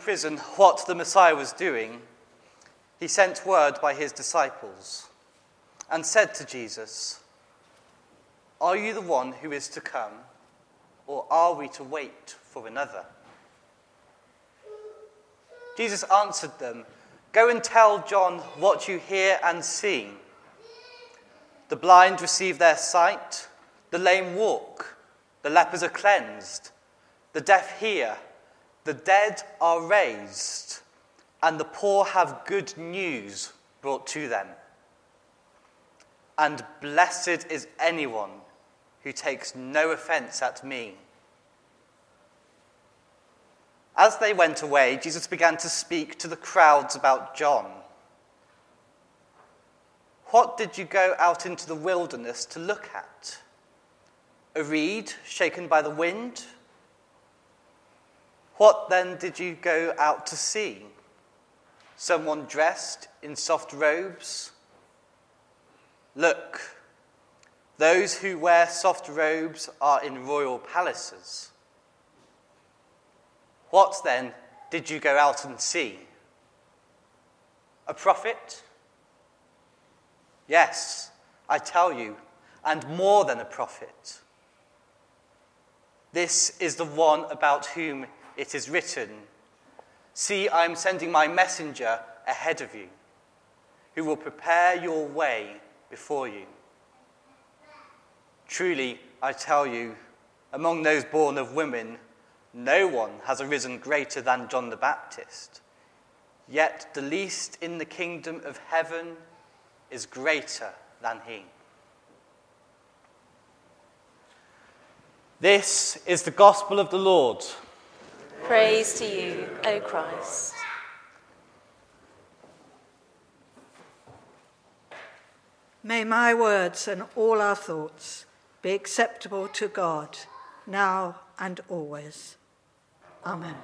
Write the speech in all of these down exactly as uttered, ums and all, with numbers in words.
prison what the Messiah was doing, he sent word by his disciples and said to Jesus, "Are you the one who is to come, or are we to wait for another?" Jesus answered them, "Go and tell John what you hear and see. The blind receive their sight, the lame walk, the lepers are cleansed, the deaf hear, the dead are raised, and the poor have good news brought to them. And blessed is anyone who takes no offense at me." As they went away, Jesus began to speak to the crowds about John. "What did you go out into the wilderness to look at? A reed shaken by the wind? What then did you go out to see? Someone dressed in soft robes? Look, those who wear soft robes are in royal palaces. What then did you go out and see? A prophet? Yes, I tell you, and more than a prophet. This is the one about whom it is written, 'See, I am sending my messenger ahead of you, who will prepare your way before you.' Truly, I tell you, among those born of women, no one has arisen greater than John the Baptist. Yet the least in the kingdom of heaven is greater than he." This is the gospel of the Lord. Praise to you, O Christ. May my words and all our thoughts be acceptable to God, now and always. Amen.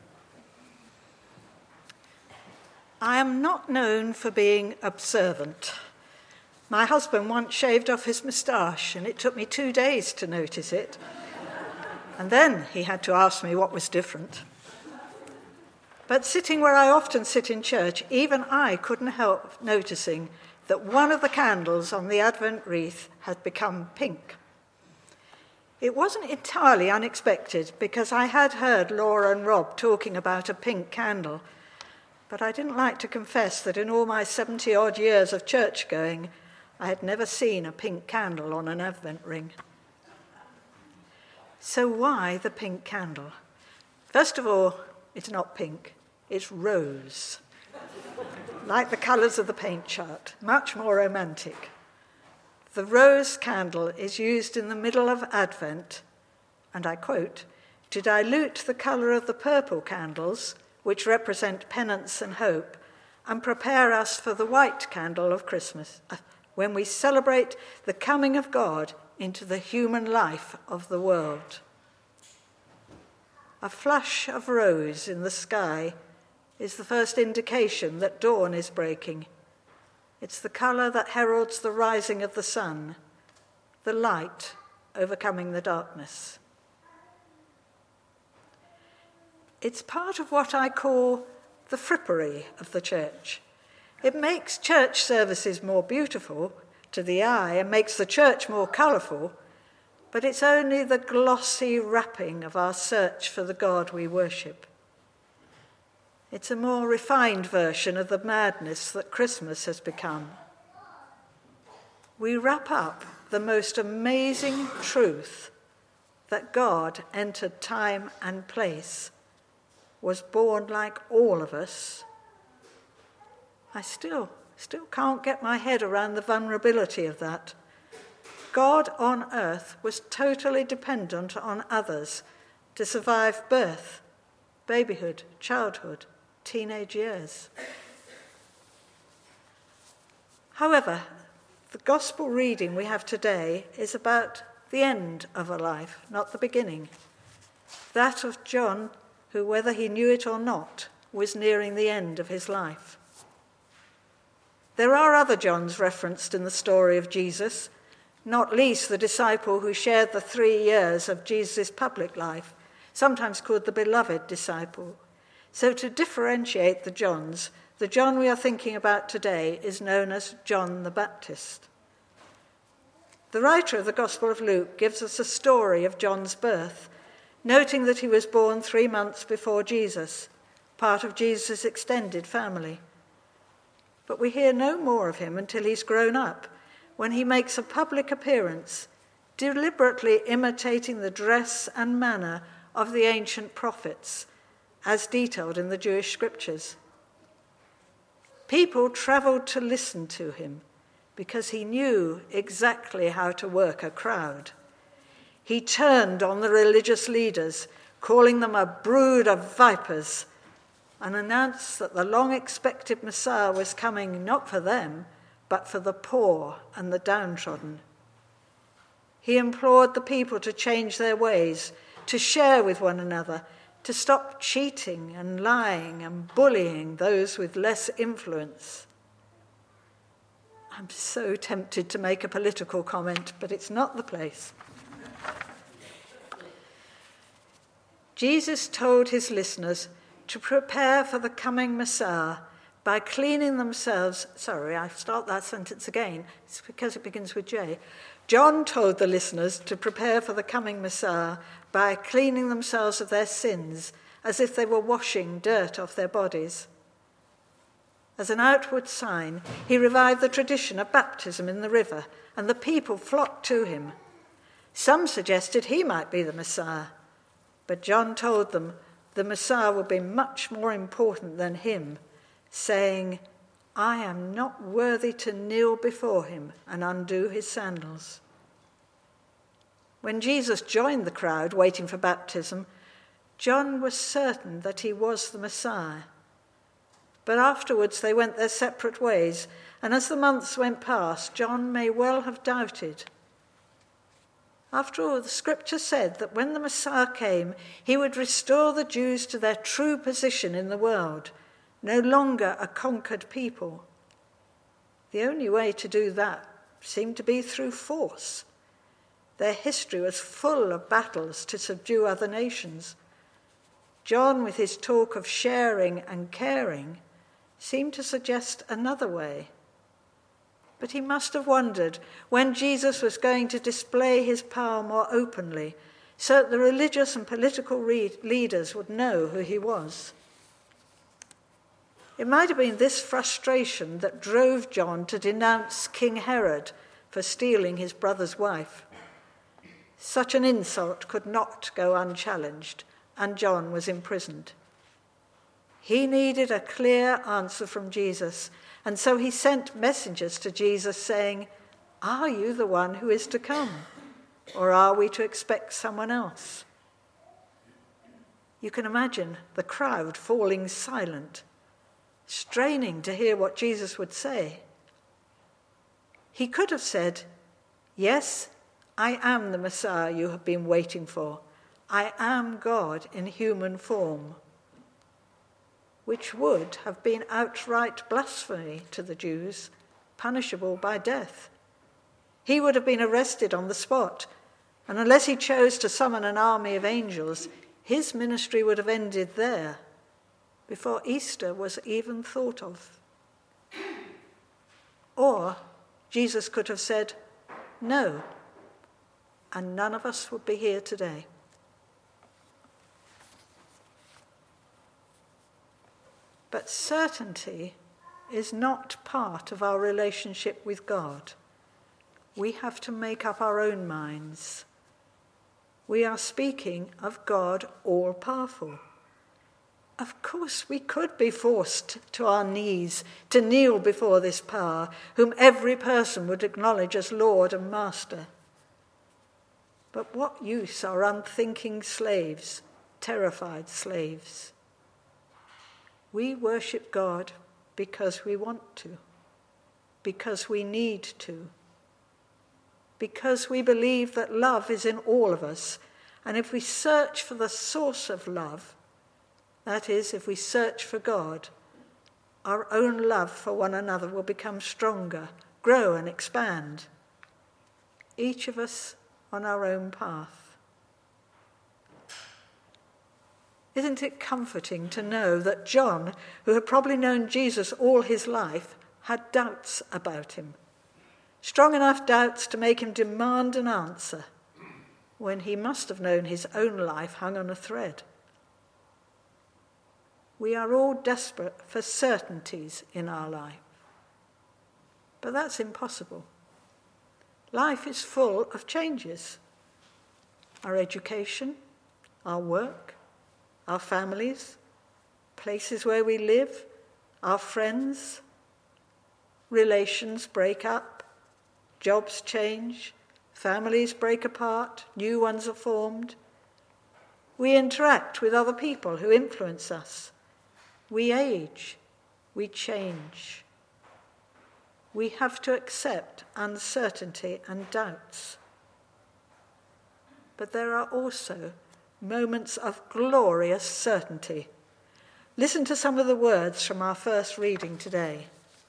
I am not known for being observant. My husband once shaved off his moustache, and it took me two days to notice it. And then he had to ask me what was different. But sitting where I often sit in church, even I couldn't help noticing that one of the candles on the Advent wreath had become pink. It wasn't entirely unexpected, because I had heard Laura and Rob talking about a pink candle, but I didn't like to confess that in all my seventy-odd years of church-going, I had never seen a pink candle on an Advent ring. So why the pink candle? First of all, it's not pink, it's rose. Like the colours of the paint chart, much more romantic. The rose candle is used in the middle of Advent, and I quote, "to dilute the colour of the purple candles, which represent penance and hope, and prepare us for the white candle of Christmas, when we celebrate the coming of God into the human life of the world." A flush of rose in the sky is the first indication that dawn is breaking. It's the colour that heralds the rising of the sun, the light overcoming the darkness. It's part of what I call the frippery of the church. It makes church services more beautiful to the eye and makes the church more colourful, but it's only the glossy wrapping of our search for the God we worship. It's a more refined version of the madness that Christmas has become. We wrap up the most amazing truth that God entered time and place, was born like all of us. I still, still can't get my head around the vulnerability of that. God on earth was totally dependent on others to survive birth, babyhood, childhood, teenage years. However, the gospel reading we have today is about the end of a life, not the beginning. That of John, who, whether he knew it or not, was nearing the end of his life. There are other Johns referenced in the story of Jesus, not least the disciple who shared the three years of Jesus' public life, sometimes called the beloved disciple. So to differentiate the Johns, the John we are thinking about today is known as John the Baptist. The writer of the Gospel of Luke gives us a story of John's birth, noting that he was born three months before Jesus, part of Jesus' extended family. But we hear no more of him until he's grown up, when he makes a public appearance, deliberately imitating the dress and manner of the ancient prophets, as detailed in the Jewish scriptures. People travelled to listen to him because he knew exactly how to work a crowd. He turned on the religious leaders, calling them a brood of vipers, and announced that the long-expected Messiah was coming not for them, but for the poor and the downtrodden. He implored the people to change their ways, to share with one another, to stop cheating and lying and bullying those with less influence. I'm so tempted to make a political comment, but it's not the place. Jesus told his listeners to prepare for the coming Messiah by cleaning themselves. Sorry, I start that sentence again. It's because it begins with J. John told the listeners to prepare for the coming Messiah by cleaning themselves of their sins, as if they were washing dirt off their bodies. As an outward sign, he revived the tradition of baptism in the river, and the people flocked to him. Some suggested he might be the Messiah, but John told them the Messiah would be much more important than him, saying, "I am not worthy to kneel before him and undo his sandals." When Jesus joined the crowd waiting for baptism, John was certain that he was the Messiah. But afterwards they went their separate ways, and as the months went past, John may well have doubted. After all, the scripture said that when the Messiah came, he would restore the Jews to their true position in the world, no longer a conquered people. The only way to do that seemed to be through force. Their history was full of battles to subdue other nations. John, with his talk of sharing and caring, seemed to suggest another way. But he must have wondered when Jesus was going to display his power more openly, so that the religious and political re- leaders would know who he was. It might have been this frustration that drove John to denounce King Herod for stealing his brother's wife. Such an insult could not go unchallenged, and John was imprisoned. He needed a clear answer from Jesus, and so he sent messengers to Jesus saying, "Are you the one who is to come, or are we to expect someone else?" You can imagine the crowd falling silent, straining to hear what Jesus would say. He could have said, "Yes, I am the Messiah you have been waiting for. I am God in human form," which would have been outright blasphemy to the Jews, punishable by death. He would have been arrested on the spot, and unless he chose to summon an army of angels, his ministry would have ended there, before Easter was even thought of. Or Jesus could have said, "No," and none of us would be here today. But certainty is not part of our relationship with God. We have to make up our own minds. We are speaking of God all-powerful. Of course, we could be forced to our knees to kneel before this power, whom every person would acknowledge as Lord and Master. But what use are unthinking slaves, terrified slaves? We worship God because we want to, because we need to, because we believe that love is in all of us, and if we search for the source of love, that is, if we search for God, our own love for one another will become stronger, grow and expand, each of us on our own path. Isn't it comforting to know that John, who had probably known Jesus all his life, had doubts about him? Strong enough doubts to make him demand an answer when he must have known his own life hung on a thread. We are all desperate for certainties in our life, but that's impossible. Life is full of changes. Our education, our work, our families, places where we live, our friends, relations break up, jobs change, families break apart, new ones are formed. We interact with other people who influence us. We age, we change. We have to accept uncertainty and doubts. But there are also moments of glorious certainty. Listen to some of the words from our first reading today.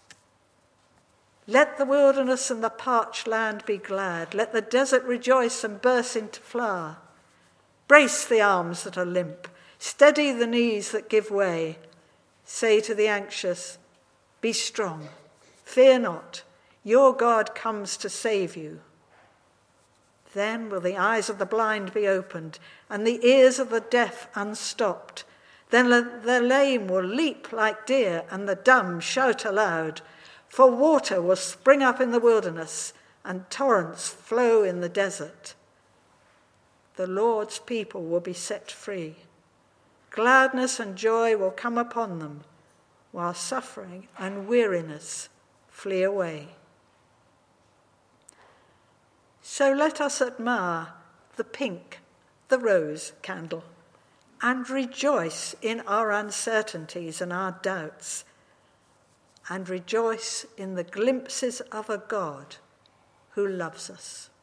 Let the wilderness and the parched land be glad. Let the desert rejoice and burst into flower. Brace the arms that are limp. Steady the knees that give way. Say to the anxious, be strong. Fear not. Your God comes to save you. Then will the eyes of the blind be opened, and the ears of the deaf unstopped. Then the lame will leap like deer, and the dumb shout aloud. For water will spring up in the wilderness, and torrents flow in the desert. The Lord's people will be set free. Gladness and joy will come upon them, while suffering and weariness flee away. So let us admire the pink, the rose candle, and rejoice in our uncertainties and our doubts, and rejoice in the glimpses of a God who loves us.